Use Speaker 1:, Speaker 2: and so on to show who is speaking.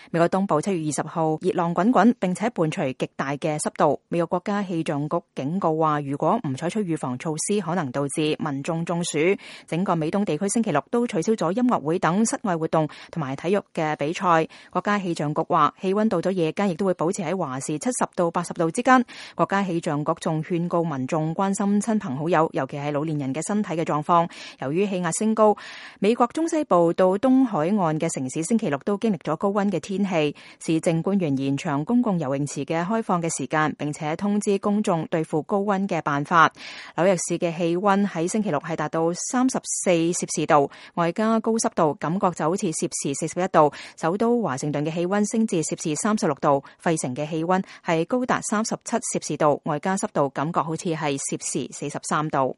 Speaker 1: 美國東部7月20號熱浪滾滾，並且伴隨極大嘅濕度。美國國家氣象局警告話，如果唔採取預防措施，可能導致民眾中暑。整個美東地區星期六都取消咗音樂會等室外活動同埋體育嘅比賽。國家氣象局話，氣溫到咗夜間亦都會保持喺華氏70到80度之間。國家氣象局仲勸告民眾關心親朋好友，尤其係老年人嘅身體嘅狀況。由於氣壓升高，美國中西部到東海岸嘅城市星期六都經歷咗高溫嘅天氣。市政官員延長公共游泳池嘅開放嘅時間，並且通知公眾對付高溫嘅辦法。紐約市嘅氣溫喺星期六係達到34攝氏度，外加高濕度，感覺就好似攝氏41度。首都華盛頓嘅氣溫升至攝氏36度，費城嘅氣溫係高達37攝氏度，外加濕度感覺好似係攝氏43度。